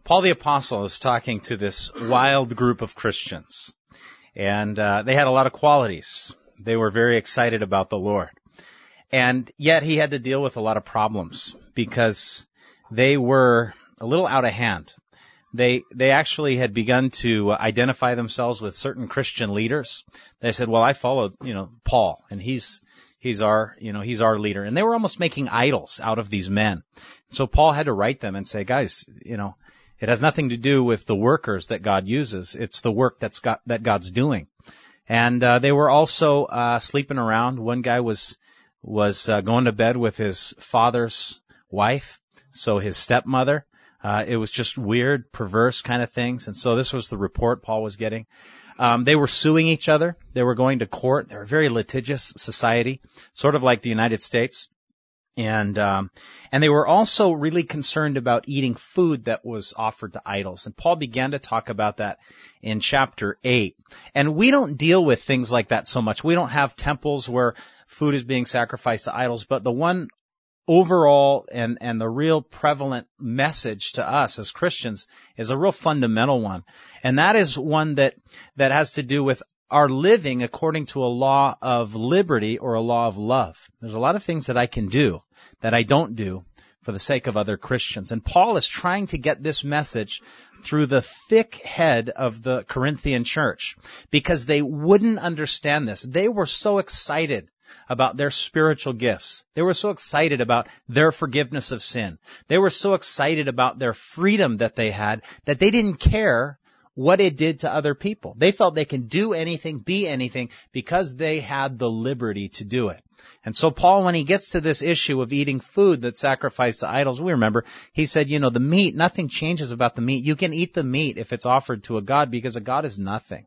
Paul the Apostle is talking to this wild group of Christians, and they had a lot of qualities. They were very excited about the Lord. And yet he had to deal with a lot of problems because they were a little out of hand. They actually had begun to identify themselves with certain Christian leaders. They said, well, I followed, Paul, and he's our leader. And they were almost making idols out of these men. So Paul had to write them and say, guys, it has nothing to do with the workers that God uses. It's the work that God's doing. And they were also sleeping around. One guy was going to bed with his father's wife, so his stepmother. It was just weird, perverse kind of things. And so this was the report Paul was getting. They were suing each other. They were going to court. They were a very litigious society, sort of like the United States. And they were also really concerned about eating food that was offered to idols. And Paul began to talk about that in chapter 8. And we don't deal with things like that so much. We don't have temples where food is being sacrificed to idols, but the one overall and the real prevalent message to us as Christians is a real fundamental one. And that is one that has to do with our living according to a law of liberty or a law of love. There's a lot of things that I can do that I don't do for the sake of other Christians. And Paul is trying to get this message through the thick head of the Corinthian church because they wouldn't understand this. They were so excited about their spiritual gifts. They were so excited about their forgiveness of sin. They were so excited about their freedom that they had that they didn't care what it did to other people. They felt they can do anything, be anything, because they had the liberty to do it. And so Paul, when he gets to this issue of eating food that's sacrificed to idols, we remember, he said, the meat, nothing changes about the meat. You can eat the meat if it's offered to a god because a god is nothing.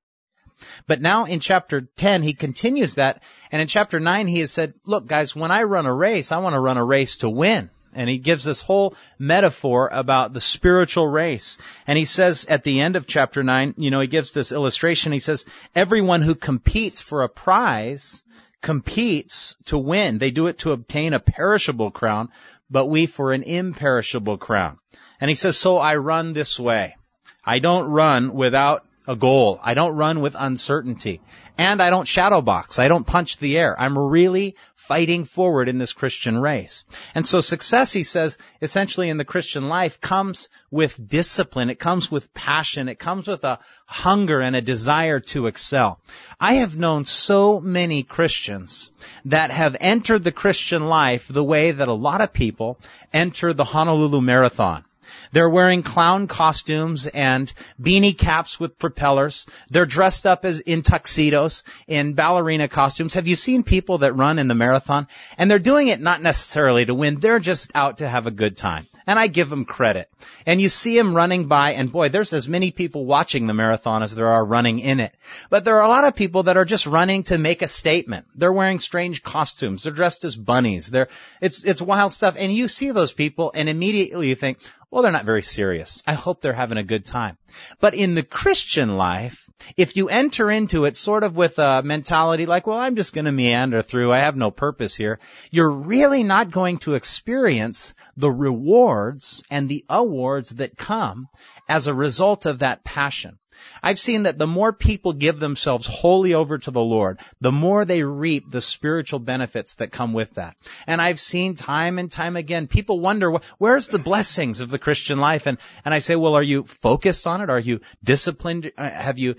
But now in chapter 10, he continues that. And in chapter 9, he has said, look, guys, when I run a race, I want to run a race to win. And he gives this whole metaphor about the spiritual race. And he says at the end of chapter 9, he gives this illustration. He says, everyone who competes for a prize competes to win. They do it to obtain a perishable crown, but we for an imperishable crown. And he says, so I run this way. I don't run without a goal. I don't run with uncertainty. And I don't shadow box. I don't punch the air. I'm really fighting forward in this Christian race. And so success, he says, essentially in the Christian life comes with discipline. It comes with passion. It comes with a hunger and a desire to excel. I have known so many Christians that have entered the Christian life the way that a lot of people enter the Honolulu Marathon. They're wearing clown costumes and beanie caps with propellers. They're dressed up as in tuxedos, in ballerina costumes. Have you seen people that run in the marathon? And they're doing it not necessarily to win. They're just out to have a good time. And I give them credit. And you see them running by, and boy, there's as many people watching the marathon as there are running in it. But there are a lot of people that are just running to make a statement. They're wearing strange costumes. They're dressed as bunnies. It's wild stuff. And you see those people, and immediately you think, well, they're not very serious. I hope they're having a good time. But in the Christian life, if you enter into it sort of with a mentality like, well, I'm just going to meander through, I have no purpose here, you're really not going to experience the rewards and the awards that come as a result of that passion. I've seen that the more people give themselves wholly over to the Lord, the more they reap the spiritual benefits that come with that. And I've seen time and time again, people wonder, where's the blessings of the Christian life? And I say, well, are you focused on it? Are you disciplined? Have you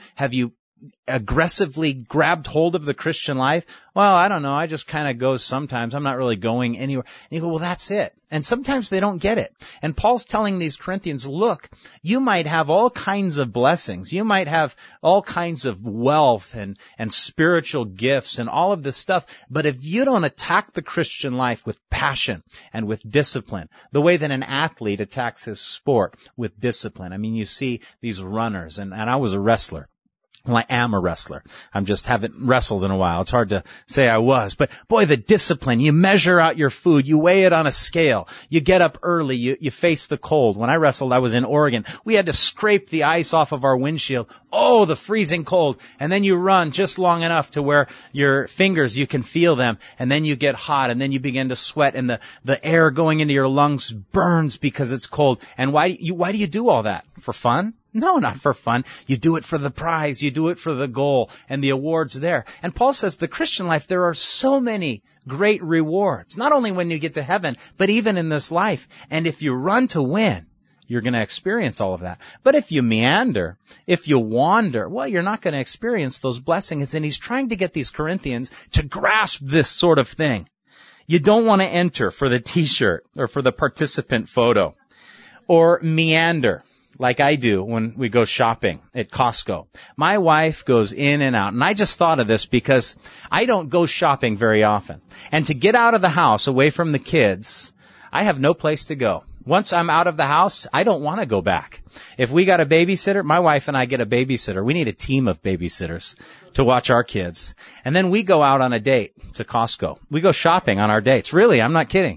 aggressively grabbed hold of the Christian life? Well, I don't know. I just kind of go sometimes. I'm not really going anywhere. And you go, well, that's it. And sometimes they don't get it. And Paul's telling these Corinthians, look, you might have all kinds of blessings. You might have all kinds of wealth and spiritual gifts and all of this stuff. But if you don't attack the Christian life with passion and with discipline, the way that an athlete attacks his sport with discipline. I mean, you see these runners, and I was a wrestler. Well, I am a wrestler. Haven't wrestled in a while. It's hard to say I was. But boy, the discipline. You measure out your food. You weigh it on a scale. You get up early. You face the cold. When I wrestled, I was in Oregon. We had to scrape the ice off of our windshield. Oh, the freezing cold. And then you run just long enough to where your fingers, you can feel them. And then you get hot. And then you begin to sweat. And the air going into your lungs burns because it's cold. And why do you do all that? For fun? No, not for fun. You do it for the prize. You do it for the goal and the awards there. And Paul says the Christian life, there are so many great rewards, not only when you get to heaven, but even in this life. And if you run to win, you're going to experience all of that. But if you meander, if you wander, well, you're not going to experience those blessings. And he's trying to get these Corinthians to grasp this sort of thing. You don't want to enter for the t-shirt or for the participant photo or meander like I do when we go shopping at Costco. My wife goes in and out, and I just thought of this because I don't go shopping very often. And to get out of the house away from the kids, I have no place to go. Once I'm out of the house, I don't want to go back. If we got a babysitter, my wife and I get a babysitter. We need a team of babysitters to watch our kids. And then we go out on a date to Costco. We go shopping on our dates. Really, I'm not kidding.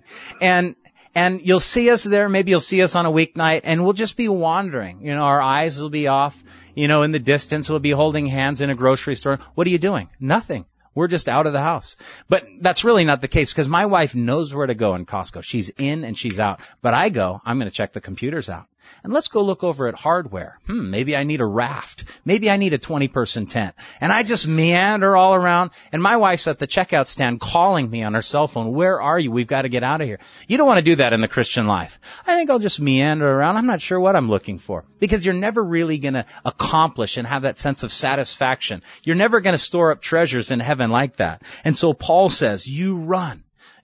And you'll see us there, maybe you'll see us on a weeknight, and we'll just be wandering. Our eyes will be off, in the distance. We'll be holding hands in a grocery store. What are you doing? Nothing. We're just out of the house. But that's really not the case because my wife knows where to go in Costco. She's in and she's out. But I'm going to check the computers out. And let's go look over at hardware. Maybe I need a raft. Maybe I need a 20-person tent. And I just meander all around. And my wife's at the checkout stand calling me on her cell phone. Where are you? We've got to get out of here. You don't want to do that in the Christian life. I think I'll just meander around. I'm not sure what I'm looking for. Because you're never really going to accomplish and have that sense of satisfaction. You're never going to store up treasures in heaven like that. And so Paul says, you run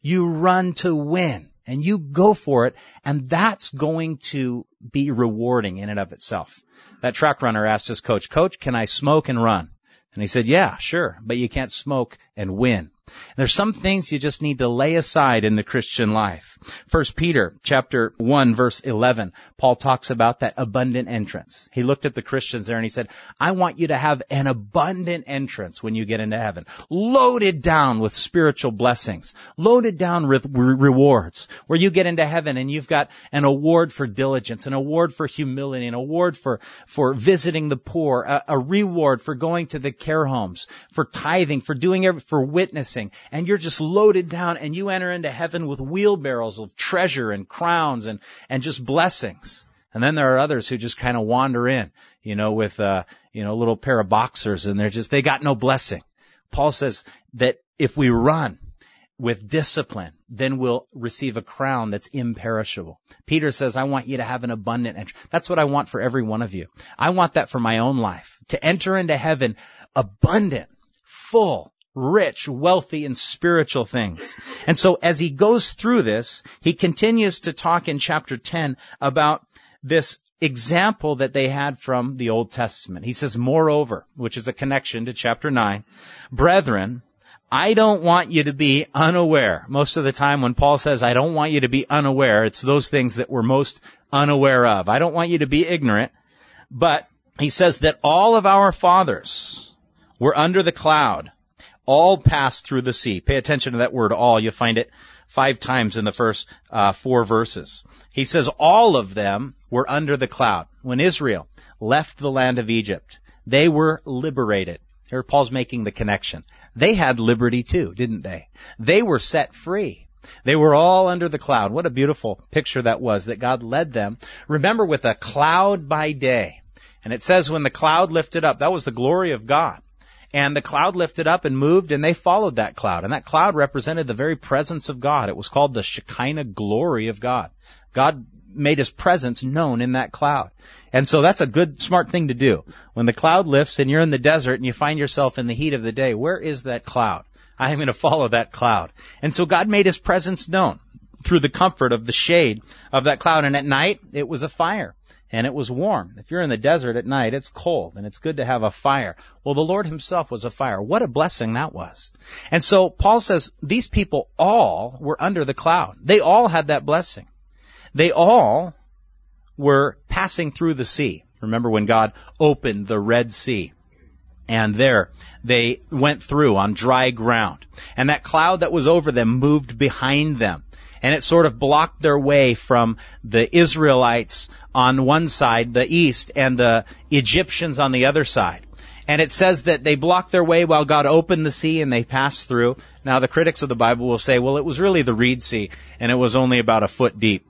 to win. And you go for it, and that's going to be rewarding in and of itself. That track runner asked his coach, Coach, can I smoke and run? And he said, yeah, sure, but you can't smoke and win. And there's some things you just need to lay aside in the Christian life. 1 Peter chapter 1, verse 11, Paul talks about that abundant entrance. He looked at the Christians there and he said, I want you to have an abundant entrance when you get into heaven, loaded down with spiritual blessings, loaded down with rewards, where you get into heaven and you've got an award for diligence, an award for humility, an award for visiting the poor, a reward for going to the care homes, for tithing, for witnessing. And you're just loaded down and you enter into heaven with wheelbarrows of treasure and crowns and just blessings. And then there are others who just kind of wander in, with a little pair of boxers and they got no blessing. Paul says that if we run with discipline, then we'll receive a crown that's imperishable. Peter says, I want you to have an abundant entry. That's what I want for every one of you. I want that for my own life, to enter into heaven abundant, full, rich, wealthy, and spiritual things. And so as he goes through this, he continues to talk in chapter 10 about this example that they had from the Old Testament. He says, moreover, which is a connection to chapter 9, brethren, I don't want you to be unaware. Most of the time when Paul says, I don't want you to be unaware, it's those things that we're most unaware of. I don't want you to be ignorant. But he says that all of our fathers were under the cloud, all passed through the sea. Pay attention to that word all. You'll find it 5 times in the first 4 verses. He says all of them were under the cloud. When Israel left the land of Egypt, they were liberated. Here Paul's making the connection. They had liberty too, didn't they? They were set free. They were all under the cloud. What a beautiful picture that was, that God led them. Remember, with a cloud by day. And it says when the cloud lifted up, that was the glory of God. And the cloud lifted up and moved, and they followed that cloud. And that cloud represented the very presence of God. It was called the Shekinah glory of God. God made His presence known in that cloud. And so that's a good, smart thing to do. When the cloud lifts and you're in the desert and you find yourself in the heat of the day, where is that cloud? I am going to follow that cloud. And so God made His presence known through the comfort of the shade of that cloud. And at night, it was a fire. And it was warm. If you're in the desert at night, it's cold, and it's good to have a fire. Well, the Lord Himself was a fire. What a blessing that was. And so Paul says these people all were under the cloud. They all had that blessing. They all were passing through the sea. Remember when God opened the Red Sea? And there they went through on dry ground. And that cloud that was over them moved behind them. And it sort of blocked their way from the Israelites on one side, the east, and the Egyptians on the other side. And it says that they blocked their way while God opened the sea and they passed through. Now the critics of the Bible will say, well, it was really the Reed Sea and it was only about a foot deep.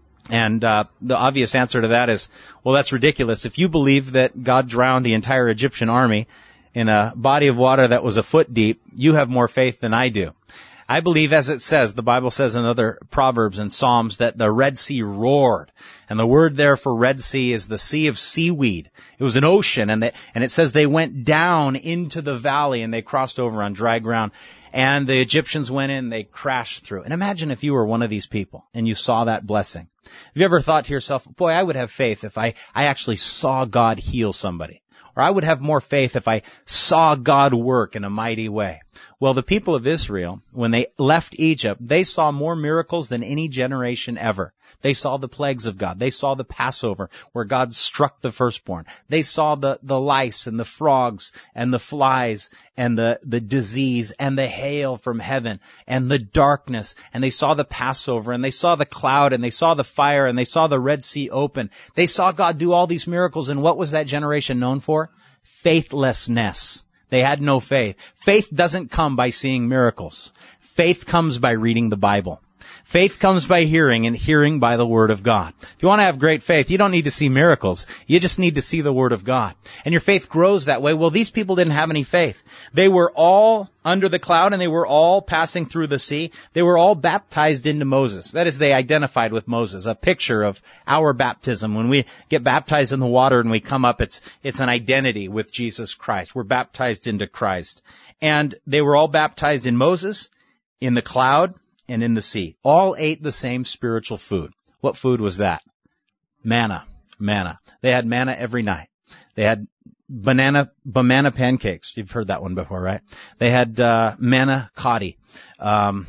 And the obvious answer to that is, well, that's ridiculous. If you believe that God drowned the entire Egyptian army in a body of water that was a foot deep, you have more faith than I do. I believe, as it says, the Bible says in other Proverbs and Psalms, that the Red Sea roared. And the word there for Red Sea is the sea of seaweed. It was an ocean, and it says they went down into the valley and they crossed over on dry ground. And the Egyptians went in, they crashed through. And imagine if you were one of these people and you saw that blessing. Have you ever thought to yourself, boy, I would have faith if I actually saw God heal somebody? Or I would have more faith if I saw God work in a mighty way. Well, the people of Israel, when they left Egypt, they saw more miracles than any generation ever. They saw the plagues of God. They saw the Passover where God struck the firstborn. They saw the lice and the frogs and the flies and the disease and the hail from heaven and the darkness. And they saw the Passover and they saw the cloud and they saw the fire and they saw the Red Sea open. They saw God do all these miracles. And what was that generation known for? Faithlessness. They had no faith. Faith doesn't come by seeing miracles. Faith comes by reading the Bible. Faith comes by hearing, and hearing by the Word of God. If you want to have great faith, you don't need to see miracles. You just need to see the Word of God. And your faith grows that way. Well, these people didn't have any faith. They were all under the cloud, and they were all passing through the sea. They were all baptized into Moses. That is, they identified with Moses, a picture of our baptism. When we get baptized in the water and we come up, it's an identity with Jesus Christ. We're baptized into Christ. And they were all baptized in Moses, in the cloud, and in the sea. All ate the same spiritual food. What food was that? Manna. Manna. They had manna every night. They had banana pancakes. You've heard that one before, right? They had manna cotti. And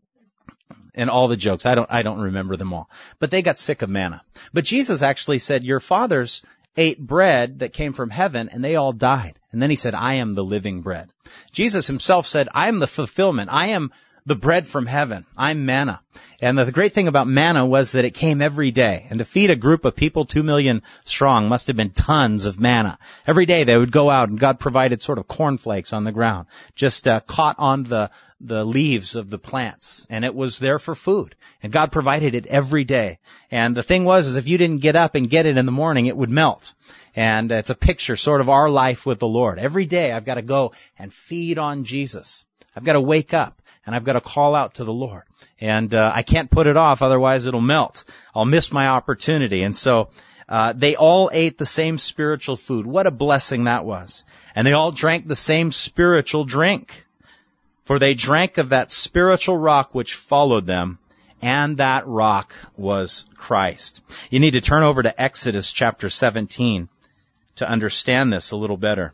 all the jokes. I don't remember them all. But they got sick of manna. But Jesus actually said, your fathers ate bread that came from heaven and they all died. And then he said, I am the living bread. Jesus himself said, I am the fulfillment. I am the bread from heaven. I'm manna. And the great thing about manna was that it came every day. And to feed a group of people 2 million strong must have been tons of manna. Every day they would go out and God provided sort of cornflakes on the ground, just caught on the leaves of the plants. And it was there for food. And God provided it every day. And the thing was, is if you didn't get up and get it in the morning, it would melt. And it's a picture sort of our life with the Lord. Every day I've got to go and feed on Jesus. I've got to wake up. And I've got to call out to the Lord. And I can't put it off, otherwise it'll melt. I'll miss my opportunity. And so they all ate the same spiritual food. What a blessing that was. And they all drank the same spiritual drink. For they drank of that spiritual rock which followed them, and that rock was Christ. You need to turn over to Exodus chapter 17 to understand this a little better.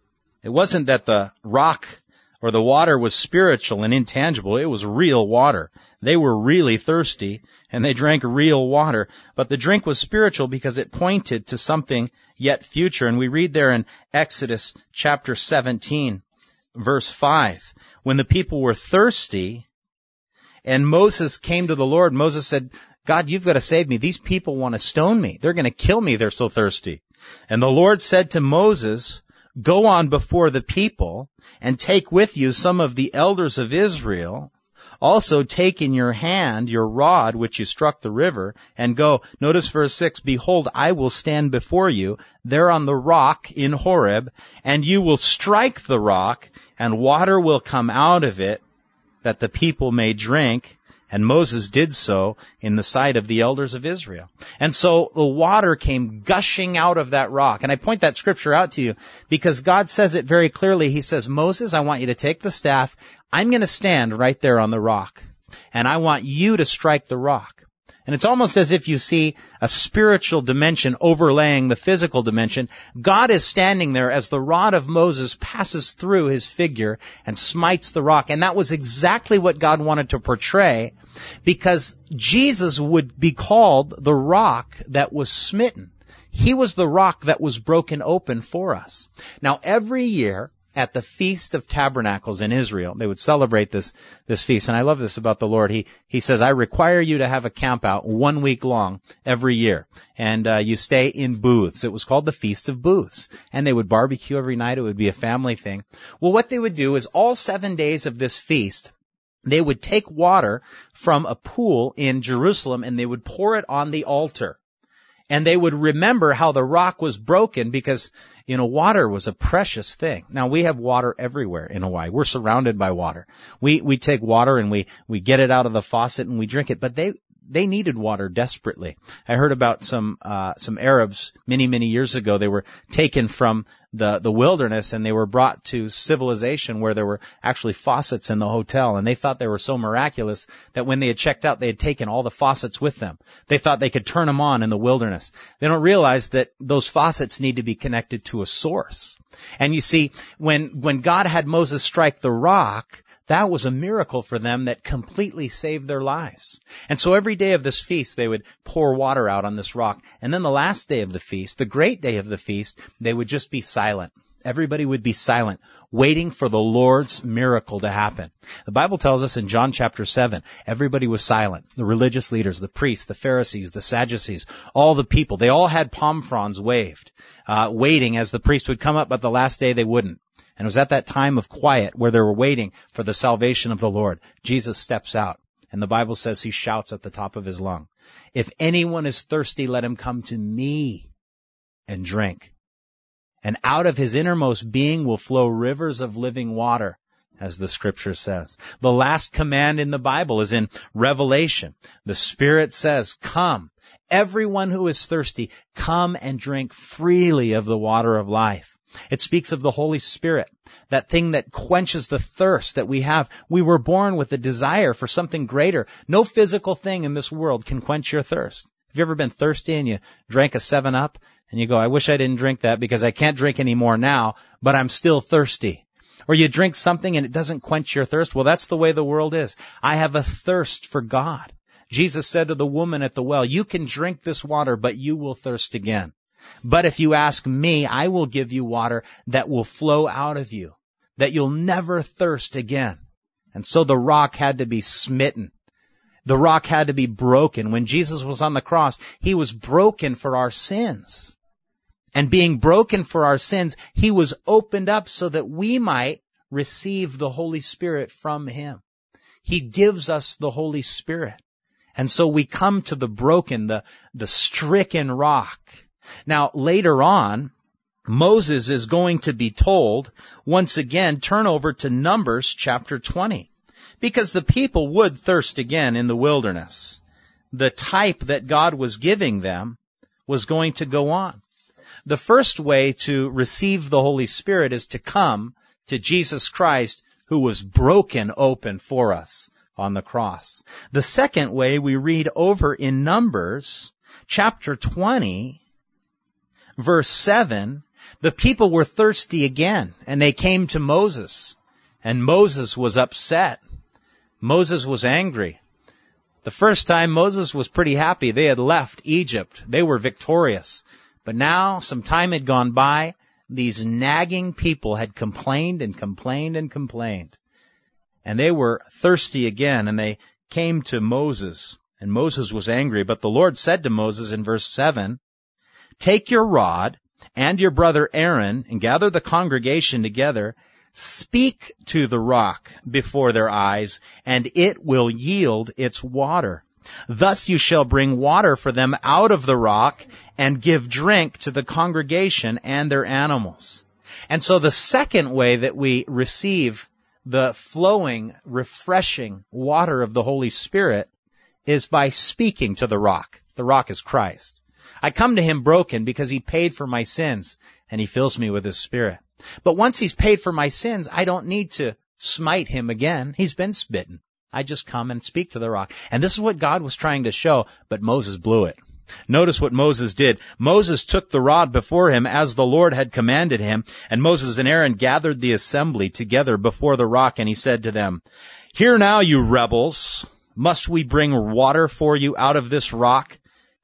It wasn't that the rock or the water was spiritual and intangible. It was real water. They were really thirsty, and they drank real water. But the drink was spiritual because it pointed to something yet future. And we read there in Exodus chapter 17, verse 5, when the people were thirsty, and Moses came to the Lord, Moses said, God, you've got to save me. These people want to stone me. They're going to kill me. They're so thirsty. And the Lord said to Moses, go on before the people and take with you some of the elders of Israel. Also take in your hand your rod which you struck the river and go. Notice verse 6, behold, I will stand before you there on the rock in Horeb, and you will strike the rock, and water will come out of it that the people may drink. And Moses did so in the sight of the elders of Israel. And so the water came gushing out of that rock. And I point that scripture out to you because God says it very clearly. He says, Moses, I want you to take the staff. I'm going to stand right there on the rock. And I want you to strike the rock. And it's almost as if you see a spiritual dimension overlaying the physical dimension. God is standing there as the rod of Moses passes through his figure and smites the rock. And that was exactly what God wanted to portray, because Jesus would be called the rock that was smitten. He was the rock that was broken open for us. Now, every year at the Feast of Tabernacles in Israel, they would celebrate this feast. And I love this about the Lord. He says, I require you to have a camp out 1 week long every year. And you stay in booths. It was called the Feast of Booths. And they would barbecue every night. It would be a family thing. Well, what they would do is all 7 days of this feast, they would take water from a pool in Jerusalem and they would pour it on the altar. And they would remember how the rock was broken because, water was a precious thing. Now, we have water everywhere in Hawaii. We're surrounded by water. We take water and we get it out of the faucet and we drink it, but they needed water desperately. I heard about some Arabs many years ago. They were taken from the wilderness and they were brought to civilization where there were actually faucets in the hotel, and they thought they were so miraculous that when they had checked out, they had taken all the faucets with them. They thought they could turn them on in the wilderness. They don't realize that those faucets need to be connected to a source. And you see, when God had Moses strike the rock, that was a miracle for them that completely saved their lives. And so every day of this feast, they would pour water out on this rock. And then the last day of the feast, the great day of the feast, they would just be silent. Everybody would be silent, waiting for the Lord's miracle to happen. The Bible tells us in John chapter 7, everybody was silent. The religious leaders, the priests, the Pharisees, the Sadducees, all the people, they all had palm fronds waved, waiting as the priest would come up, but the last day they wouldn't. And it was at that time of quiet where they were waiting for the salvation of the Lord. Jesus steps out, and the Bible says he shouts at the top of his lung, if anyone is thirsty, let him come to me and drink. And out of his innermost being will flow rivers of living water, as the scripture says. The last command in the Bible is in Revelation. The Spirit says, come, everyone who is thirsty, come and drink freely of the water of life. It speaks of the Holy Spirit, that thing that quenches the thirst that we have. We were born with a desire for something greater. No physical thing in this world can quench your thirst. Have you ever been thirsty and you drank a 7-Up and you go, I wish I didn't drink that because I can't drink any more now, but I'm still thirsty. Or you drink something and it doesn't quench your thirst. Well, that's the way the world is. I have a thirst for God. Jesus said to the woman at the well, you can drink this water, but you will thirst again. But if you ask me, I will give you water that will flow out of you, that you'll never thirst again. And so the rock had to be smitten. The rock had to be broken. When Jesus was on the cross, he was broken for our sins. And being broken for our sins, he was opened up so that we might receive the Holy Spirit from him. He gives us the Holy Spirit. And so we come to the broken, the stricken rock. Now, later on, Moses is going to be told, once again, turn over to Numbers chapter 20, because the people would thirst again in the wilderness. The type that God was giving them was going to go on. The first way to receive the Holy Spirit is to come to Jesus Christ, who was broken open for us on the cross. The second way we read over in Numbers chapter 20, verse 7, the people were thirsty again, and they came to Moses, and Moses was upset. Moses was angry. The first time, Moses was pretty happy. They had left Egypt. They were victorious. But now, some time had gone by. These nagging people had complained and complained and complained. And they were thirsty again, and they came to Moses, and Moses was angry. But the Lord said to Moses in verse 7, take your rod and your brother Aaron and gather the congregation together. Speak to the rock before their eyes, and it will yield its water. Thus you shall bring water for them out of the rock and give drink to the congregation and their animals. And so the second way that we receive the flowing, refreshing water of the Holy Spirit is by speaking to the rock. The rock is Christ. I come to him broken because he paid for my sins and he fills me with his Spirit. But once he's paid for my sins, I don't need to smite him again. He's been smitten. I just come and speak to the rock. And this is what God was trying to show, but Moses blew it. Notice what Moses did. Moses took the rod before him as the Lord had commanded him, and Moses and Aaron gathered the assembly together before the rock, and he said to them, hear now, you rebels, must we bring water for you out of this rock?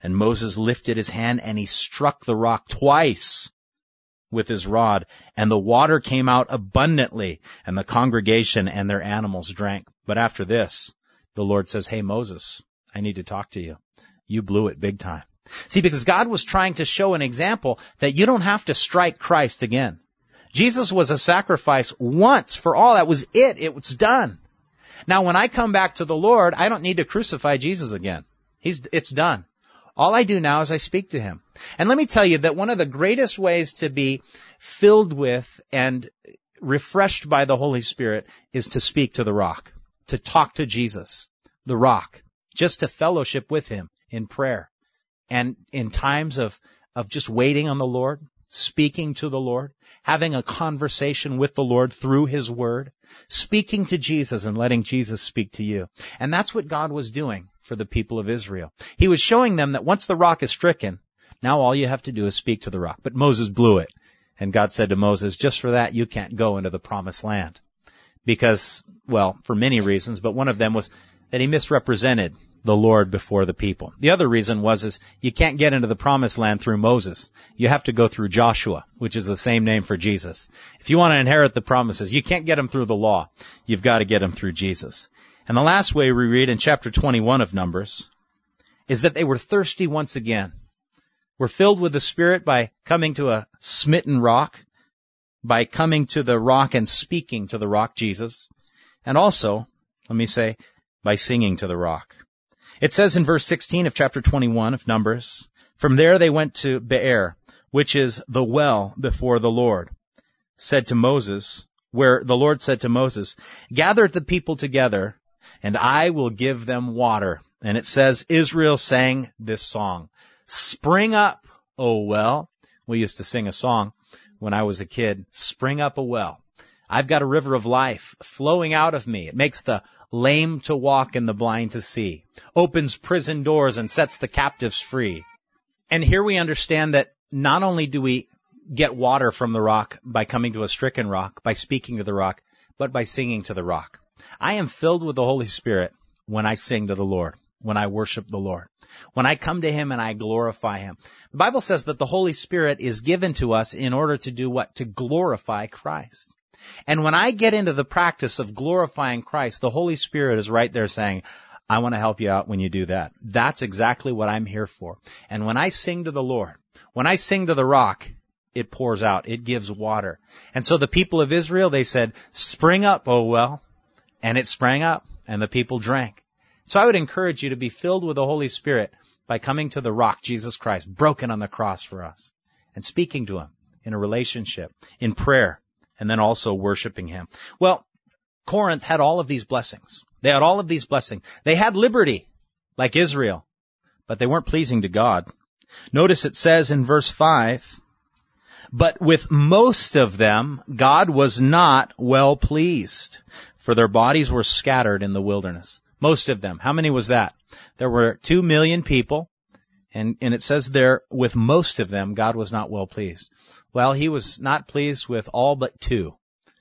And Moses lifted his hand and he struck the rock twice with his rod, and the water came out abundantly, and the congregation and their animals drank. But after this, the Lord says, hey, Moses, I need to talk to you. You blew it big time. See, because God was trying to show an example that you don't have to strike Christ again. Jesus was a sacrifice once for all. That was it. It was done. Now, when I come back to the Lord, I don't need to crucify Jesus again. It's done. All I do now is I speak to him. And let me tell you that one of the greatest ways to be filled with and refreshed by the Holy Spirit is to speak to the rock, to talk to Jesus, the rock, just to fellowship with him in prayer. And in times of just waiting on the Lord, speaking to the Lord, having a conversation with the Lord through his word, speaking to Jesus and letting Jesus speak to you. And that's what God was doing for the people of Israel. He was showing them that once the rock is stricken, now all you have to do is speak to the rock. But Moses blew it. And God said to Moses, just for that, you can't go into the promised land. Because, well, for many reasons, but one of them was that he misrepresented the Lord before the people. The other reason was you can't get into the promised land through Moses. You have to go through Joshua, which is the same name for Jesus. If you want to inherit the promises, you can't get them through the law. You've got to get them through Jesus. And the last way we read in chapter 21 of Numbers is that they were thirsty once again. Were filled with the Spirit by coming to a smitten rock, by coming to the rock and speaking to the rock, Jesus, and also, let me say, by singing to the rock. It says in verse 16 of chapter 21 of Numbers, from there they went to Beer, which is the well before the Lord, said to Moses, where the Lord said to Moses, gather the people together, and I will give them water. And it says, Israel sang this song, spring up, O well. We used to sing a song when I was a kid, spring up, O well. I've got a river of life flowing out of me. It makes the lame to walk and the blind to see, opens prison doors and sets the captives free. And here we understand that not only do we get water from the rock by coming to a stricken rock, by speaking to the rock, but by singing to the rock. I am filled with the Holy Spirit when I sing to the Lord, when I worship the Lord, when I come to him and I glorify him. The Bible says that the Holy Spirit is given to us in order to do what? To glorify Christ. And when I get into the practice of glorifying Christ, the Holy Spirit is right there saying, I want to help you out when you do that. That's exactly what I'm here for. And when I sing to the Lord, when I sing to the rock, it pours out. It gives water. And so the people of Israel, they said, spring up, O well. And it sprang up, and the people drank. So I would encourage you to be filled with the Holy Spirit by coming to the rock, Jesus Christ, broken on the cross for us, and speaking to him in a relationship, in prayer, and then also worshiping him. Well, Corinth had all of these blessings. They had all of these blessings. They had liberty, like Israel, but they weren't pleasing to God. Notice it says in verse 5, but with most of them, God was not well pleased, for their bodies were scattered in the wilderness. Most of them. How many was that? There were 2 million people, and it says there, with most of them, God was not well pleased. Well, he was not pleased with all but 2,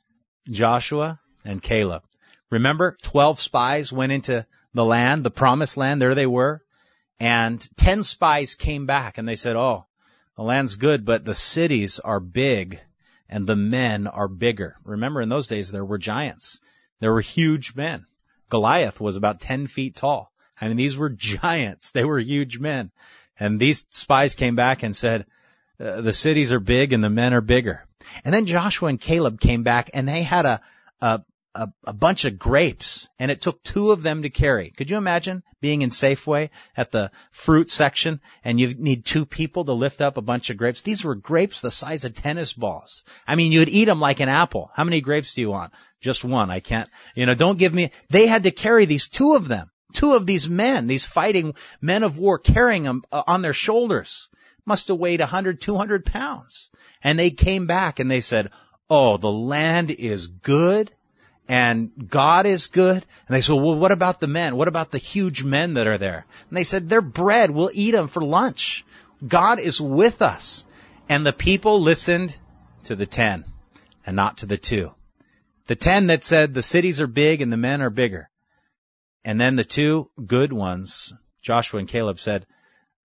Joshua and Caleb. Remember, 12 spies went into the land, the promised land, there they were, and 10 spies came back, and they said, oh, the land's good, but the cities are big, and the men are bigger. Remember, in those days, there were giants. There were huge men. Goliath was about 10 feet tall. I mean, these were giants. They were huge men. And these spies came back and said, the cities are big and the men are bigger. And then Joshua and Caleb came back and they had a bunch of grapes, and it took 2 of them to carry. Could you imagine being in Safeway at the fruit section and you need 2 people to lift up a bunch of grapes? These were grapes the size of tennis balls. I mean, you'd eat them like an apple. How many grapes do you want? Just 1. I can't, don't give me. They had to carry these 2 of them. 2 of these men, these fighting men of war, carrying them on their shoulders. Must have weighed 100, 200 pounds. And they came back and they said, oh, the land is good and God is good. And they said, well, what about the men? What about the huge men that are there? And they said, they're bread. We'll eat them for lunch. God is with us. And the people listened to the 10 and not to the 2. The 10 that said the cities are big and the men are bigger. And then the 2 good ones, Joshua and Caleb, said,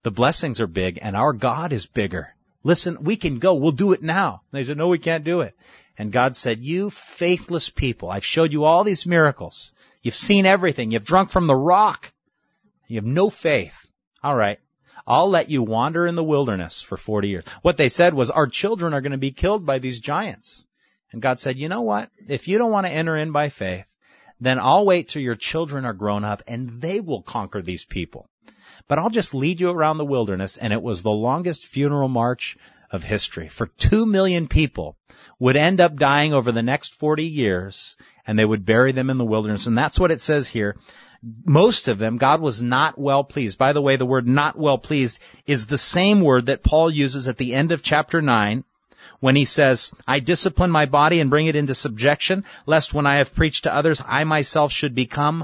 The blessings are big, and our God is bigger. Listen, we can go. We'll do it now. And they said, no, we can't do it. And God said, you faithless people, I've showed you all these miracles. You've seen everything. You've drunk from the rock. You have no faith. All right. I'll let you wander in the wilderness for 40 years. What they said was, our children are going to be killed by these giants. And God said, you know what? If you don't want to enter in by faith, then I'll wait till your children are grown up and they will conquer these people. But I'll just lead you around the wilderness. And it was the longest funeral march of history. For 2 million people would end up dying over the next 40 years, and they would bury them in the wilderness. And that's what it says here. Most of them, God was not well pleased. By the way, the word not well pleased is the same word that Paul uses at the end of chapter 9 when he says, I discipline my body and bring it into subjection, lest when I have preached to others, I myself should become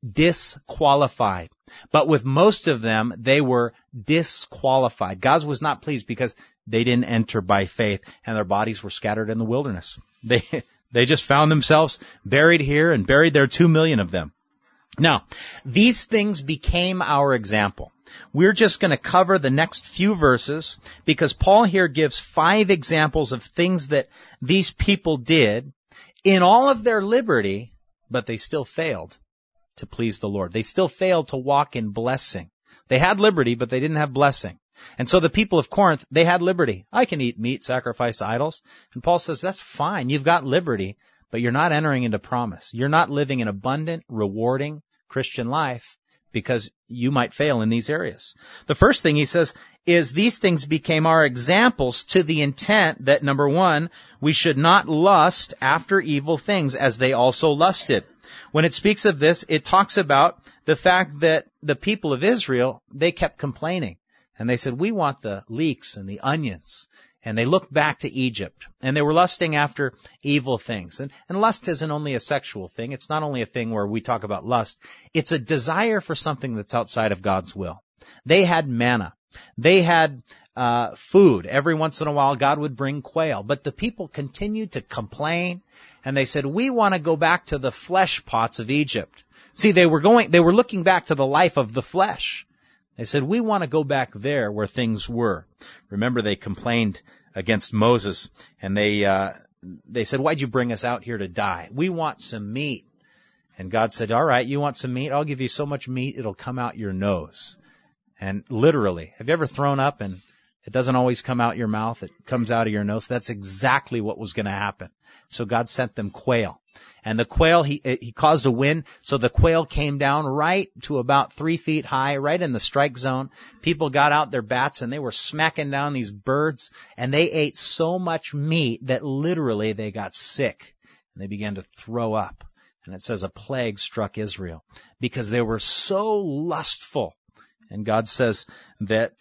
disqualified. But with most of them, they were disqualified. God was not pleased because they didn't enter by faith, and their bodies were scattered in the wilderness. They just found themselves buried here and buried there, 2 million of them. Now, these things became our example. We're just going to cover the next few verses because Paul here gives 5 examples of things that these people did in all of their liberty, but they still failed to please the Lord. They still failed to walk in blessing. They had liberty, but they didn't have blessing. And so the people of Corinth, they had liberty. I can eat meat sacrificed to idols. And Paul says, that's fine. You've got liberty, but you're not entering into promise. You're not living an abundant, rewarding Christian life because you might fail in these areas. The first thing he says is these things became our examples to the intent that, number 1, we should not lust after evil things as they also lusted. When it speaks of this, it talks about the fact that the people of Israel, they kept complaining. And they said, we want the leeks and the onions. And they looked back to Egypt. And they were lusting after evil things. And lust isn't only a sexual thing. It's not only a thing where we talk about lust. It's a desire for something that's outside of God's will. They had manna. They had food. Every once in a while, God would bring quail. But the people continued to complain. And they said, we want to go back to the flesh pots of Egypt. See, they were looking back to the life of the flesh. They said, we want to go back there where things were. Remember, they complained against Moses, and they said, why'd you bring us out here to die? We want some meat. And God said, all right, you want some meat? I'll give you so much meat, it'll come out your nose. And literally, have you ever thrown up and it doesn't always come out your mouth, it comes out of your nose? That's exactly what was going to happen. So God sent them quail. And the quail, he caused a wind, so the quail came down right to about 3 feet high, right in the strike zone. People got out their bats and they were smacking down these birds, and they ate so much meat that literally they got sick. And they began to throw up. And it says a plague struck Israel because they were so lustful. And God says that,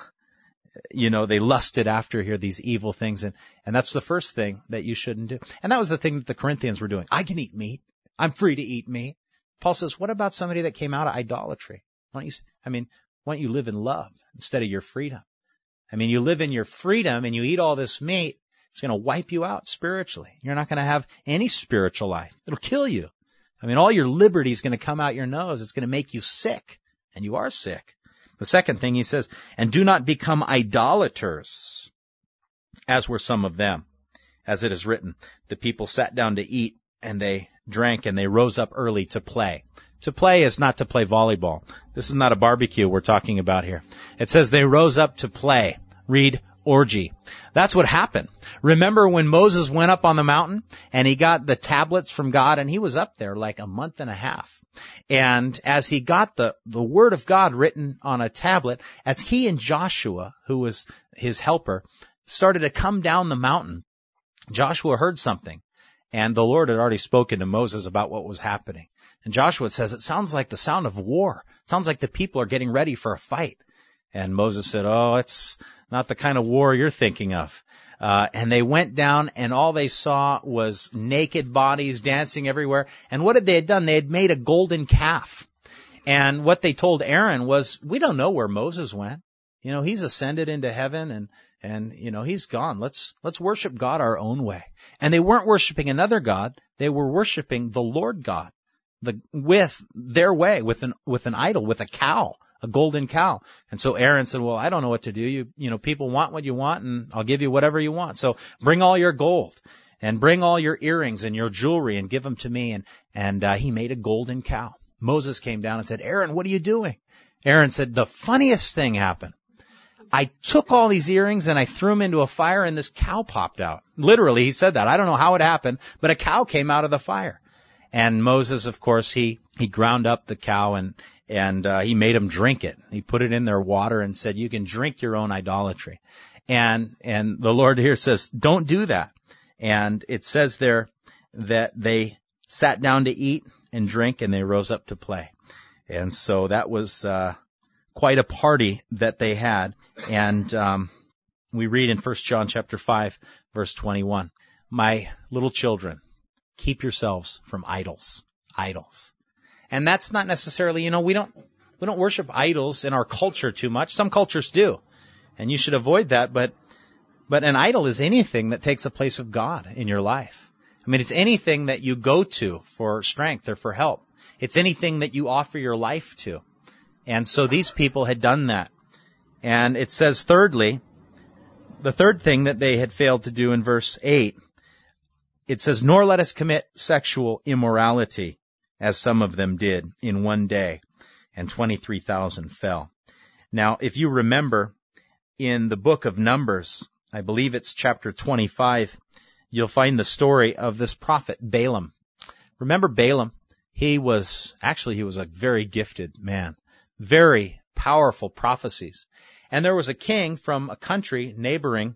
they lusted after here, these evil things. And that's the first thing that you shouldn't do. And that was the thing that the Corinthians were doing. I can eat meat. I'm free to eat meat. Paul says, what about somebody that came out of idolatry? Why don't you live in love instead of your freedom? You live in your freedom and you eat all this meat. It's going to wipe you out spiritually. You're not going to have any spiritual life. It'll kill you. All your liberty is going to come out your nose. It's going to make you sick. And you are sick. The second thing he says, and do not become idolaters, as were some of them. As it is written, the people sat down to eat, and they drank, and they rose up early to play. To play is not to play volleyball. This is not a barbecue we're talking about here. It says they rose up to play. Read orgy. That's what happened. Remember when Moses went up on the mountain and he got the tablets from God, and he was up there like a month and a half. And as he got the word of God written on a tablet, as he and Joshua, who was his helper, started to come down the mountain, Joshua heard something. And the Lord had already spoken to Moses about what was happening. And Joshua says, it sounds like the sound of war. It sounds like the people are getting ready for a fight. And Moses said, oh, it's not the kind of war you're thinking of. And they went down, and all they saw was naked bodies dancing everywhere. And what had they done? They had made a golden calf. And what they told Aaron was, we don't know where Moses went. He's ascended into heaven, and he's gone. Let's worship God our own way. And they weren't worshiping another God. They were worshiping the Lord God, with their way, with an idol, with a cow, a golden cow. And so Aaron said, well, I don't know what to do. You know, people want what you want, and I'll give you whatever you want. So bring all your gold and bring all your earrings and your jewelry and give them to me. And he made a golden cow. Moses came down and said, Aaron, what are you doing? Aaron said, the funniest thing happened. I took all these earrings and I threw them into a fire, and this cow popped out. Literally, he said that. I don't know how it happened, but a cow came out of the fire. And Moses, of course, he ground up the cow and he made them drink it. He put it in their water and said, you can drink your own idolatry. And the Lord here says, don't do that. And it says there that they sat down to eat and drink, and they rose up to play. And so that was quite a party that they had. And we read in 1 John chapter 5, verse 21, my little children, keep yourselves from idols. Idols. And that's not necessarily, you know, we don't worship idols in our culture too much. Some cultures do. And you should avoid that. But an idol is anything that takes the place of God in your life. I mean, it's anything that you go to for strength or for help. It's anything that you offer your life to. And so these people had done that. And it says, thirdly, the third thing that they had failed to do in verse 8, it says, nor let us commit sexual immorality, as some of them did in one day, and 23,000 fell. Now, if you remember, in the book of Numbers, I believe it's chapter 25, you'll find the story of this prophet, Balaam. Remember Balaam? He was a very gifted man. Very powerful prophecies. And there was a king from a country neighboring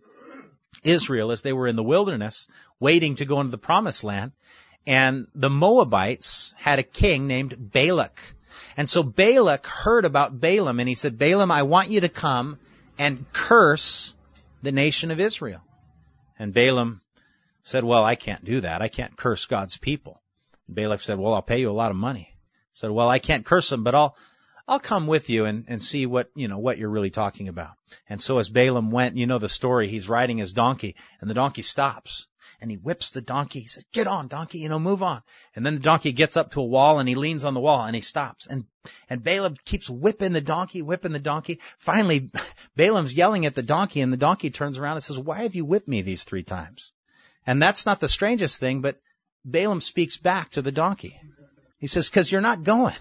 Israel as they were in the wilderness, waiting to go into the promised land. And the Moabites had a king named Balak. And so Balak heard about Balaam, and he said, Balaam, I want you to come and curse the nation of Israel. And Balaam said, well, I can't do that. I can't curse God's people. And Balak said, well, I'll pay you a lot of money. He said, well, I can't curse them, but I'll come with you and see what you're really talking about. And so as Balaam went, you know the story, he's riding his donkey, and the donkey stops. And he whips the donkey. He says, get on, donkey, move on. And then the donkey gets up to a wall, and he leans on the wall, and he stops. And Balaam keeps whipping the donkey. Finally, Balaam's yelling at the donkey, and the donkey turns around and says, why have you whipped me these 3 times? And that's not the strangest thing, but Balaam speaks back to the donkey. He says, because you're not going.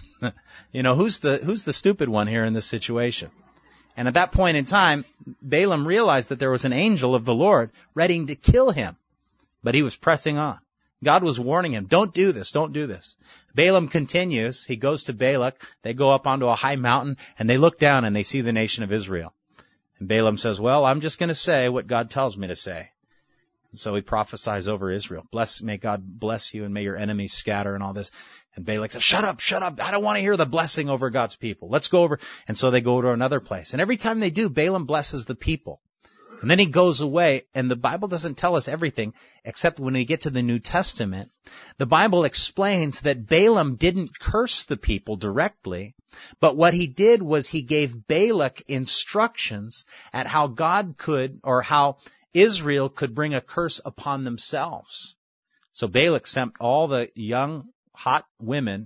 Who's the stupid one here in this situation? And at that point in time, Balaam realized that there was an angel of the Lord ready to kill him. But he was pressing on. God was warning him, don't do this, don't do this. Balaam continues. He goes to Balak. They go up onto a high mountain, and they look down, and they see the nation of Israel. And Balaam says, well, I'm just going to say what God tells me to say. And so he prophesies over Israel. May God bless you, and may your enemies scatter, and all this. And Balak says, shut up. I don't want to hear the blessing over God's people. Let's go over. And so they go to another place. And every time they do, Balaam blesses the people. And then he goes away, and the Bible doesn't tell us everything, except when we get to the New Testament. The Bible explains that Balaam didn't curse the people directly, but what he did was he gave Balak instructions at how God could, or how Israel could bring a curse upon themselves. So Balak sent all the young, hot women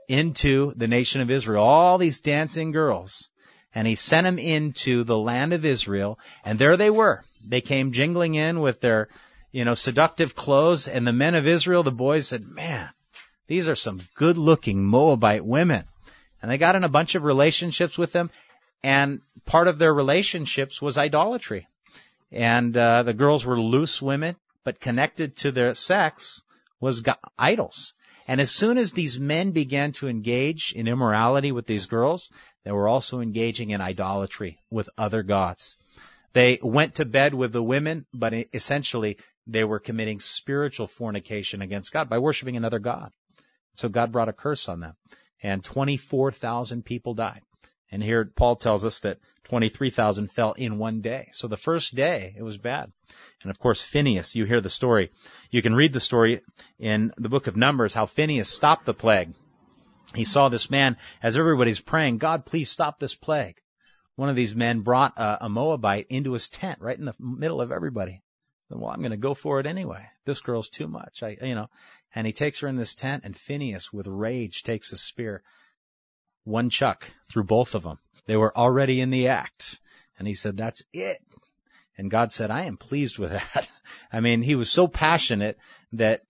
into the nation of Israel, all these dancing girls. And he sent them into the land of Israel, and there they were. They came jingling in with their, seductive clothes, and the men of Israel, the boys said, man, these are some good-looking Moabite women. And they got in a bunch of relationships with them, and part of their relationships was idolatry. And the girls were loose women, but connected to their sex was idols. And as soon as these men began to engage in immorality with these girls, they were also engaging in idolatry with other gods. They went to bed with the women, but essentially they were committing spiritual fornication against God by worshiping another god. So God brought a curse on them. And 24,000 people died. And here Paul tells us that 23,000 fell in one day. So the first day, it was bad. And of course, Phinehas, you hear the story. You can read the story in the book of Numbers, how Phinehas stopped the plague. He saw this man, as everybody's praying, God, please stop this plague. One of these men brought a Moabite into his tent right in the middle of everybody. Well, I'm going to go for it anyway. This girl's too much, And he takes her in this tent, and Phinehas, with rage, takes a spear, one chuck through both of them, They were already in the act. And he said, that's it. And God said, I am pleased with that. I mean, he was so passionate that,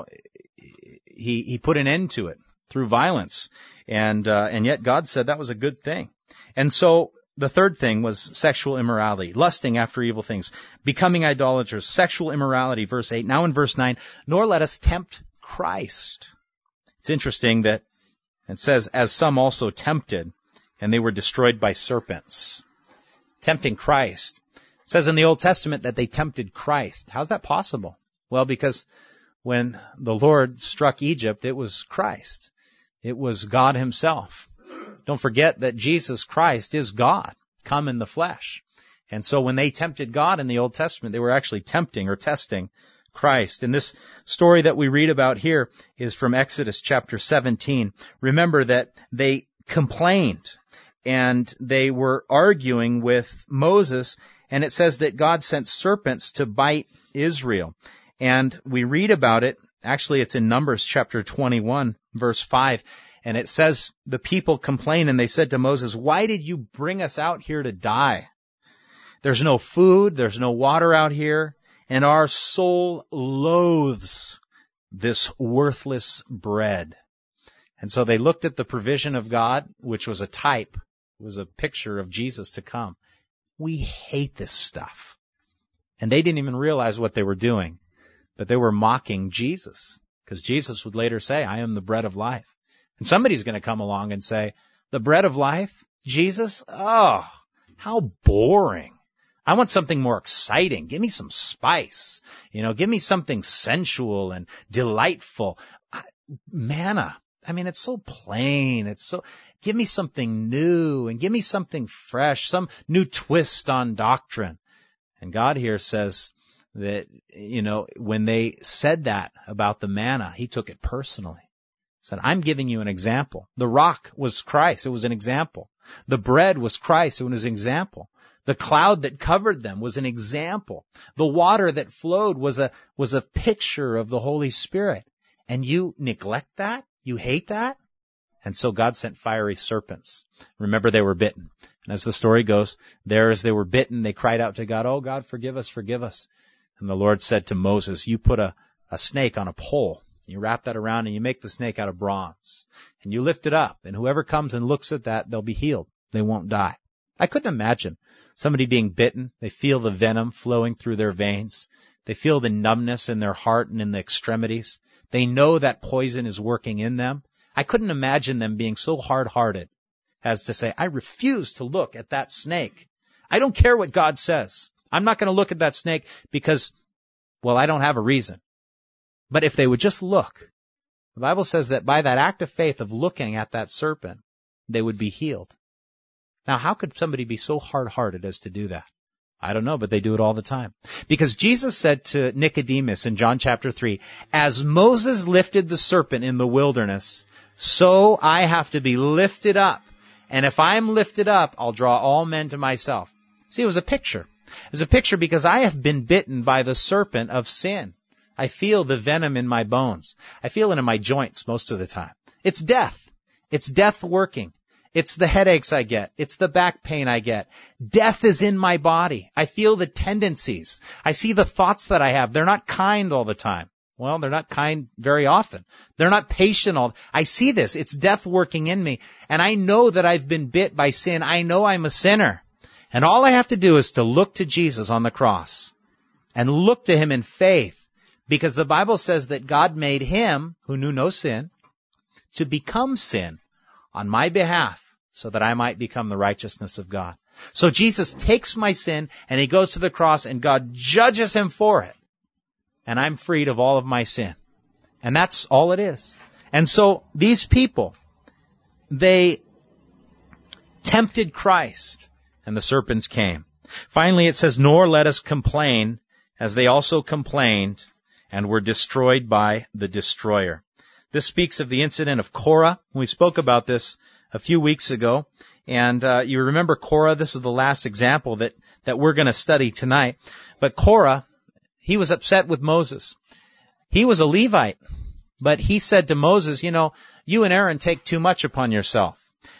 he put an end to it through violence. And yet God said that was a good thing. And so the third thing was sexual immorality, lusting after evil things, becoming idolaters, sexual immorality, verse 8. Now in verse 9, nor let us tempt Christ. It's interesting that it says, as some also tempted, and they were destroyed by serpents. Tempting Christ. It says in the Old Testament that they tempted Christ. How's that possible? Well, because when the Lord struck Egypt, it was Christ. It was God himself. Don't forget that Jesus Christ is God, come in the flesh. And so when they tempted God in the Old Testament, they were actually tempting or testing Christ. And this story that we read about here is from Exodus chapter 17. Remember that they complained and they were arguing with Moses, and it says that God sent serpents to bite Israel. And we read about it, actually it's in Numbers chapter 21, verse 5, and it says the people complained and they said to Moses, why did you bring us out here to die? There's no food, there's no water out here, and our soul loathes this worthless bread. And so they looked at the provision of God, which was a type, was a picture of Jesus to come. We hate this stuff. And they didn't even realize what they were doing, but they were mocking Jesus, because Jesus would later say, I am the bread of life. And somebody's going to come along and say, the bread of life, Jesus? Oh, how boring. I want something more exciting. Give me some spice. Give me something sensual and delightful. Manna. I mean, it's so plain. Give me something new and give me something fresh, some new twist on doctrine. And God here says that, when they said that about the manna, he took it personally. He said, I'm giving you an example. The rock was Christ. It was an example. The bread was Christ. It was an example. The cloud that covered them was an example. The water that flowed was a picture of the Holy Spirit. And you neglect that? You hate that? And so God sent fiery serpents. Remember, they were bitten. And as the story goes, there as they were bitten, they cried out to God, oh God, forgive us, forgive us. And the Lord said to Moses, you put a snake on a pole. You wrap that around and you make the snake out of bronze. And you lift it up. And whoever comes and looks at that, they'll be healed. They won't die. I couldn't imagine somebody being bitten. They feel the venom flowing through their veins. They feel the numbness in their heart and in the extremities. They know that poison is working in them. I couldn't imagine them being so hard-hearted as to say, I refuse to look at that snake. I don't care what God says. I'm not going to look at that snake because, I don't have a reason. But if they would just look, the Bible says that by that act of faith of looking at that serpent, they would be healed. Now, how could somebody be so hard-hearted as to do that? I don't know, but they do it all the time. Because Jesus said to Nicodemus in John chapter 3, as Moses lifted the serpent in the wilderness, so I have to be lifted up. And if I'm lifted up, I'll draw all men to myself. See, it was a picture. It was a picture because I have been bitten by the serpent of sin. I feel the venom in my bones. I feel it in my joints most of the time. It's death. It's death working. It's the headaches I get. It's the back pain I get. Death is in my body. I feel the tendencies. I see the thoughts that I have. They're not kind all the time. Well, they're not kind very often. They're not patient all. I see this. It's death working in me. And I know that I've been bit by sin. I know I'm a sinner. And all I have to do is to look to Jesus on the cross and look to him in faith, because the Bible says that God made him, who knew no sin, to become sin on my behalf so that I might become the righteousness of God. So Jesus takes my sin and he goes to the cross and God judges him for it. And I'm freed of all of my sin. And that's all it is. And so these people, they tempted Christ and the serpents came. Finally, it says, nor let us complain as they also complained and were destroyed by the destroyer. This speaks of the incident of Korah. We spoke about this a few weeks ago. And you remember Korah, this is the last example that we're going to study tonight. But Korah, he was upset with Moses. He was a Levite, but he said to Moses, you and Aaron take too much upon yourself.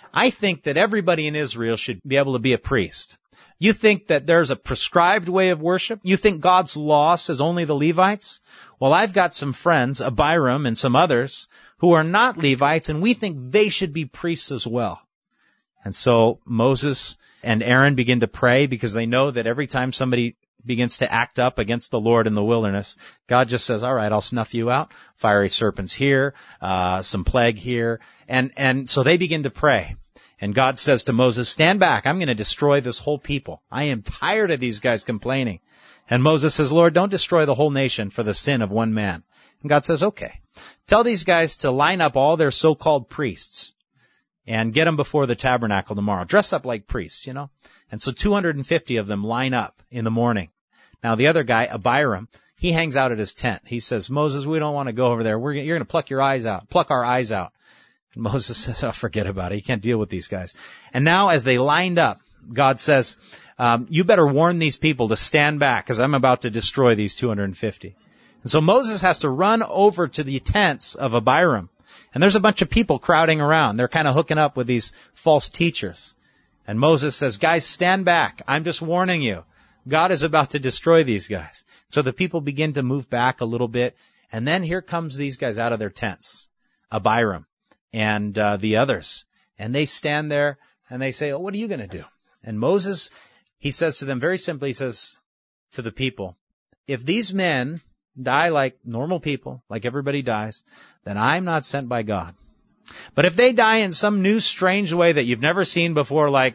I think that everybody in Israel should be able to be a priest. You think that there's a prescribed way of worship? You think God's law says only the Levites? Well, I've got some friends, Abiram and some others, who are not Levites, and we think they should be priests as well. And so Moses and Aaron begin to pray because they know that every time somebody begins to act up against the Lord in the wilderness, God just says, all right, I'll snuff you out. Fiery serpents here, some plague here. And so they begin to pray. And God says to Moses, stand back. I'm going to destroy this whole people. I am tired of these guys complaining. And Moses says, Lord, don't destroy the whole nation for the sin of one man. And God says, okay. Tell these guys to line up all their so-called priests and get them before the tabernacle tomorrow. Dress up like priests, you know. And so 250 of them line up in the morning. Now the other guy, Abiram, he hangs out at his tent. He says, Moses, we don't want to go over there. You're going to pluck our eyes out. And Moses says, oh, forget about it. You can't deal with these guys. And now as they lined up, God says, you better warn these people to stand back because I'm about to destroy these 250. And so Moses has to run over to the tents of Abiram. And there's a bunch of people crowding around. They're kind of hooking up with these false teachers. And Moses says, guys, stand back. I'm just warning you. God is about to destroy these guys. So the people begin to move back a little bit. And then here comes these guys out of their tents, Abiram and the others. And they stand there and they say, oh, what are you going to do? And Moses, he says to them very simply, he says to the people, if these men die like normal people, like everybody dies, then I'm not sent by God. But if they die in some new strange way that you've never seen before, like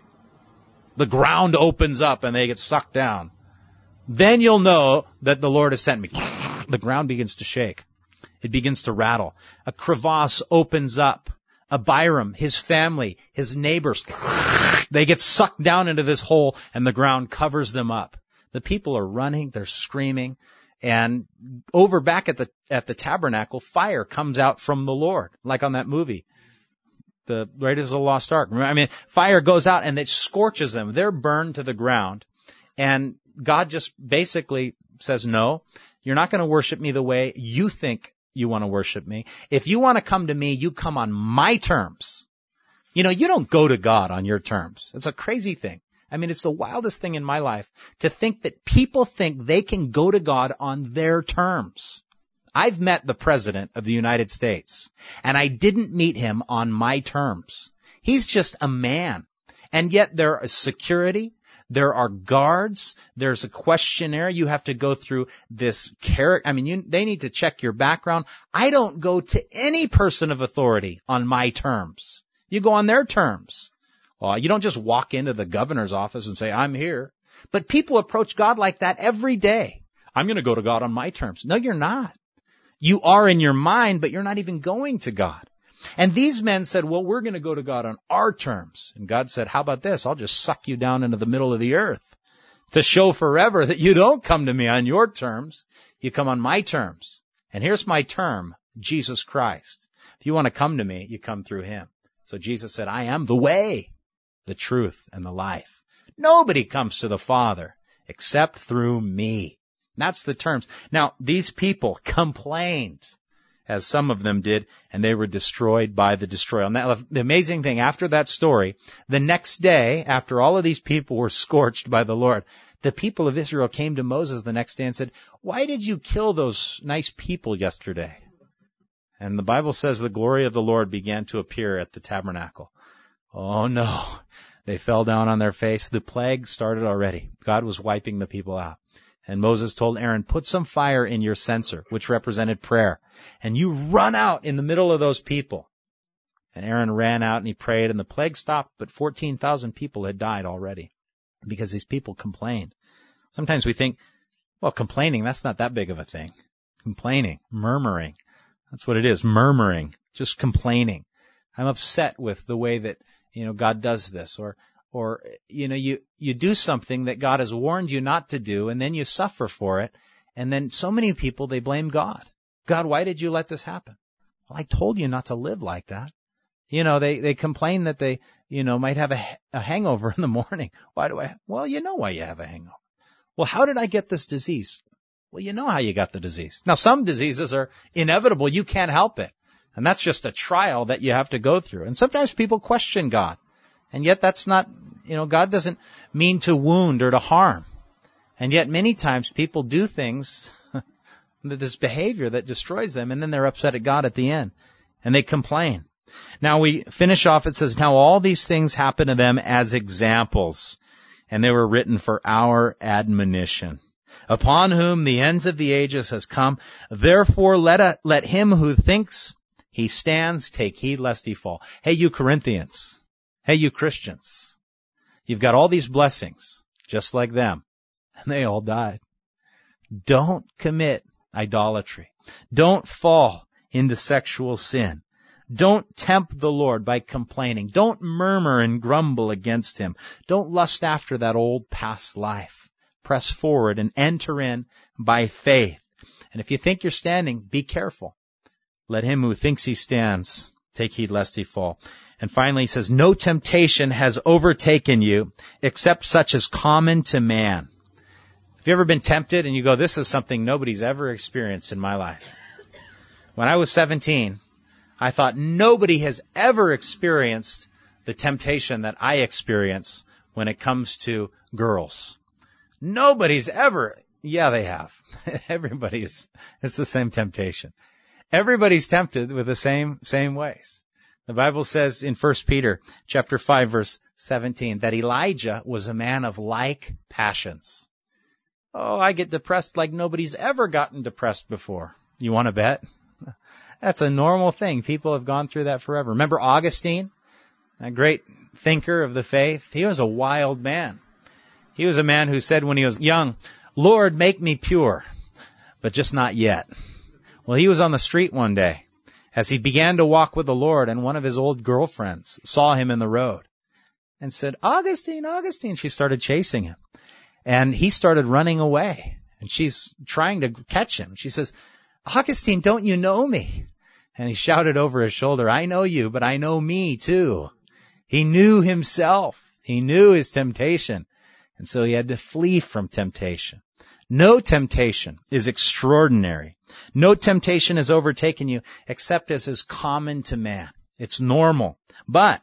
the ground opens up and they get sucked down, then you'll know that the Lord has sent me. The ground begins to shake. It begins to rattle. A crevasse opens up. Abiram, his family, his neighbors, they get sucked down into this hole and the ground covers them up. The people are running, they're screaming, and over back at the tabernacle, fire comes out from the Lord, like on that movie, the Raiders of the Lost Ark. Fire goes out and it scorches them. They're burned to the ground. And God just basically says, no, you're not going to worship me the way you think you want to worship me. If you want to come to me, you come on my terms. You know, you don't go to God on your terms. It's a crazy thing. It's the wildest thing in my life to think that people think they can go to God on their terms. I've met the President of the United States, and I didn't meet him on my terms. He's just a man. And yet there is security, there are guards, there's a questionnaire. You have to go through this character. They need to check your background. I don't go to any person of authority on my terms. You go on their terms. Well, you don't just walk into the governor's office and say, I'm here. But people approach God like that every day. I'm going to go to God on my terms. No, you're not. You are in your mind, but you're not even going to God. And these men said, well, we're going to go to God on our terms. And God said, how about this? I'll just suck you down into the middle of the earth to show forever that you don't come to me on your terms. You come on my terms. And here's my term, Jesus Christ. If you want to come to me, you come through him. So Jesus said, I am the way, the truth, and the life. Nobody comes to the Father except through me. That's the terms. Now, these people complained, as some of them did, and they were destroyed by the destroyer. And the amazing thing, after that story, the next day, after all of these people were scorched by the Lord, the people of Israel came to Moses the next day and said, why did you kill those nice people yesterday? And the Bible says the glory of the Lord began to appear at the tabernacle. Oh no. They fell down on their face. The plague started already. God was wiping the people out. And Moses told Aaron, put some fire in your censer, which represented prayer, and you run out in the middle of those people. And Aaron ran out and he prayed, and the plague stopped, but 14,000 people had died already because these people complained. Sometimes we think, well, complaining, that's not that big of a thing. Complaining, murmuring, that's what it is, murmuring, just complaining. I'm upset with the way that, God does this, or you do something that God has warned you not to do, and then you suffer for it. And then so many people, they blame God. God, why did you let this happen? Well, I told you not to live like that. They complain that they, might have a hangover in the morning. Well, you know why you have a hangover. Well, how did I get this disease? Well, you know how you got the disease. Now, some diseases are inevitable. You can't help it. And that's just a trial that you have to go through. And sometimes people question God. And yet that's not, God doesn't mean to wound or to harm. And yet many times people do things, this behavior that destroys them, and then they're upset at God at the end. And they complain. Now we finish off, it says, now all these things happen to them as examples, and they were written for our admonition, upon whom the ends of the ages has come. Therefore let him who thinks he stands take heed lest he fall. Hey, you Corinthians. Hey, you Christians. You've got all these blessings, just like them, and they all died. Don't commit idolatry. Don't fall into sexual sin. Don't tempt the Lord by complaining. Don't murmur and grumble against Him. Don't lust after that old past life. Press forward and enter in by faith. And if you think you're standing, be careful. Let him who thinks he stands take heed lest he fall. And finally he says, no temptation has overtaken you except such as common to man. Have you ever been tempted and you go, this is something nobody's ever experienced in my life? When I was 17, I thought nobody has ever experienced the temptation that I experience when it comes to girls. Nobody's ever, yeah, they have. It's the same temptation. Everybody's tempted with the same ways. The Bible says in 1 Peter chapter 5 verse 17 that Elijah was a man of like passions. Oh, I get depressed like nobody's ever gotten depressed before. You want to bet? That's a normal thing. People have gone through that forever. Remember Augustine, a great thinker of the faith? He was a wild man. He was a man who said when he was young, Lord, make me pure, but just not yet. Well, he was on the street one day as he began to walk with the Lord, and one of his old girlfriends saw him in the road and said, Augustine, Augustine. She started chasing him, and he started running away, and she's trying to catch him. She says, Augustine, don't you know me? And he shouted over his shoulder, I know you, but I know me too. He knew himself. He knew his temptation. And so he had to flee from temptation. No temptation is extraordinary. No temptation has overtaken you except as is common to man. It's normal. But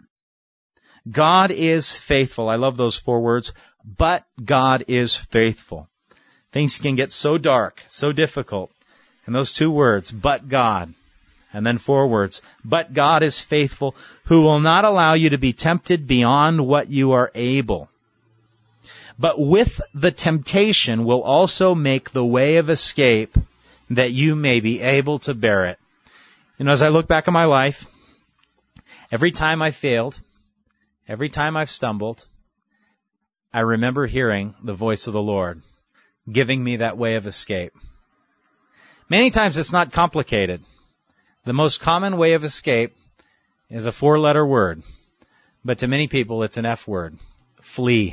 God is faithful. I love those 4 words. But God is faithful. Things can get so dark, so difficult. And those 2 words, but God. And then 4 words, but God is faithful, who will not allow you to be tempted beyond what you are able. But with the temptation will also make the way of escape that you may be able to bear it. As I look back on my life, every time I failed, every time I've stumbled, I remember hearing the voice of the Lord giving me that way of escape. Many times it's not complicated. The most common way of escape is a 4-letter word, but to many people it's an F word, flee.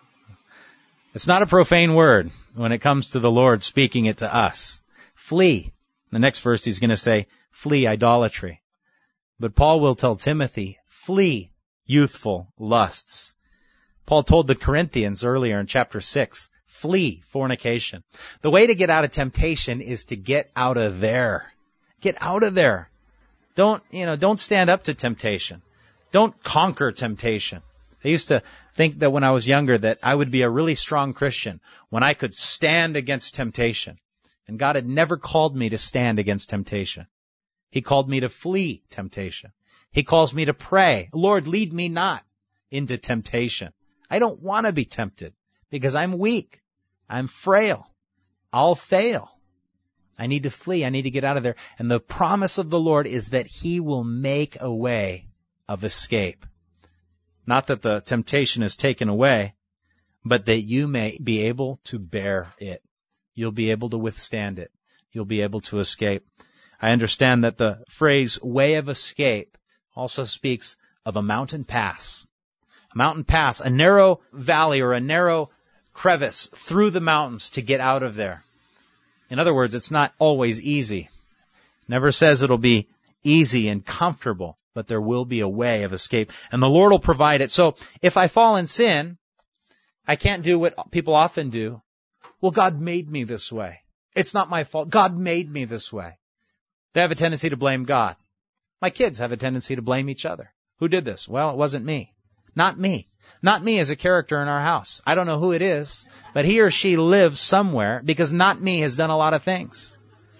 It's not a profane word when it comes to the Lord speaking it to us. Flee. The next verse he's going to say, flee idolatry. But Paul will tell Timothy, flee youthful lusts. Paul told the Corinthians earlier in chapter 6, flee fornication. The way to get out of temptation is to get out of there. Get out of there. Don't stand up to temptation. Don't conquer temptation. I used to think that when I was younger that I would be a really strong Christian when I could stand against temptation. And God had never called me to stand against temptation. He called me to flee temptation. He calls me to pray, Lord, lead me not into temptation. I don't want to be tempted because I'm weak. I'm frail. I'll fail. I need to flee. I need to get out of there. And the promise of the Lord is that He will make a way of escape. Not that the temptation is taken away, but that you may be able to bear it. You'll be able to withstand it. You'll be able to escape. I understand that the phrase way of escape also speaks of a mountain pass. A mountain pass, a narrow valley or a narrow crevice through the mountains to get out of there. In other words, it's not always easy. Never says it'll be easy and comfortable, but there will be a way of escape, and the Lord will provide it. So if I fall in sin, I can't do what people often do. Well, God made me this way. It's not my fault. God made me this way. They have a tendency to blame God. My kids have a tendency to blame each other. Who did this? Well, it wasn't me. Not me. Not me as a character in our house. I don't know who it is, but he or she lives somewhere because not me has done a lot of things.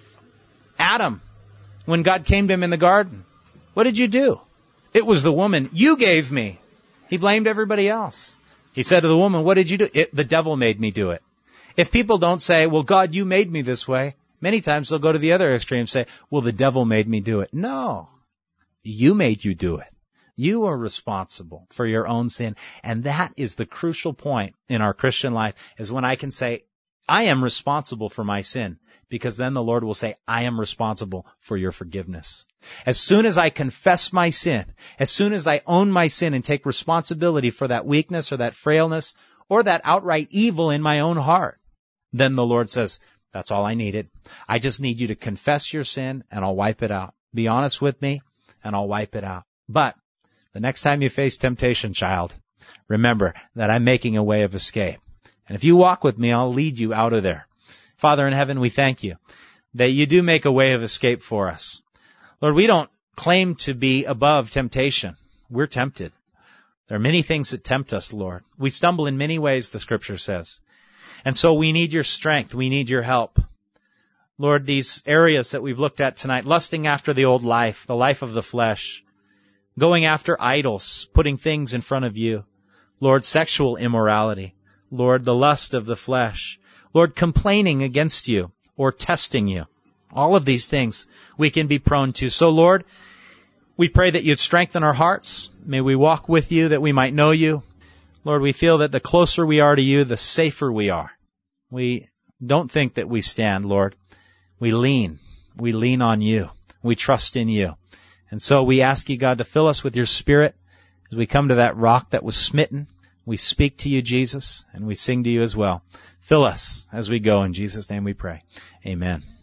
Adam, when God came to him in the garden, what did you do? It was the woman you gave me. He blamed everybody else. He said to the woman, what did you do? The devil made me do it. If people don't say, well, God, you made me this way, many times they'll go to the other extreme and say, well, the devil made me do it. No, you made you do it. You are responsible for your own sin. And that is the crucial point in our Christian life, is when I can say, I am responsible for my sin, because then the Lord will say, I am responsible for your forgiveness. As soon as I confess my sin, as soon as I own my sin and take responsibility for that weakness or that frailness or that outright evil in my own heart, then the Lord says, that's all I needed. I just need you to confess your sin and I'll wipe it out. Be honest with me and I'll wipe it out. But the next time you face temptation, child, remember that I'm making a way of escape. And if you walk with me, I'll lead you out of there. Father in heaven, we thank you that you do make a way of escape for us. Lord, we don't claim to be above temptation. We're tempted. There are many things that tempt us, Lord. We stumble in many ways, the Scripture says. And so we need your strength. We need your help. Lord, these areas that we've looked at tonight, lusting after the old life, the life of the flesh, going after idols, putting things in front of you. Lord, sexual immorality. Lord, the lust of the flesh. Lord, complaining against you or testing you. All of these things we can be prone to. So, Lord, we pray that you'd strengthen our hearts. May we walk with you that we might know you. Lord, we feel that the closer we are to you, the safer we are. We don't think that we stand, Lord. We lean. We lean on you. We trust in you. And so we ask you, God, to fill us with your Spirit as we come to that rock that was smitten. We speak to you, Jesus, and we sing to you as well. Fill us as we go. In Jesus' name we pray. Amen.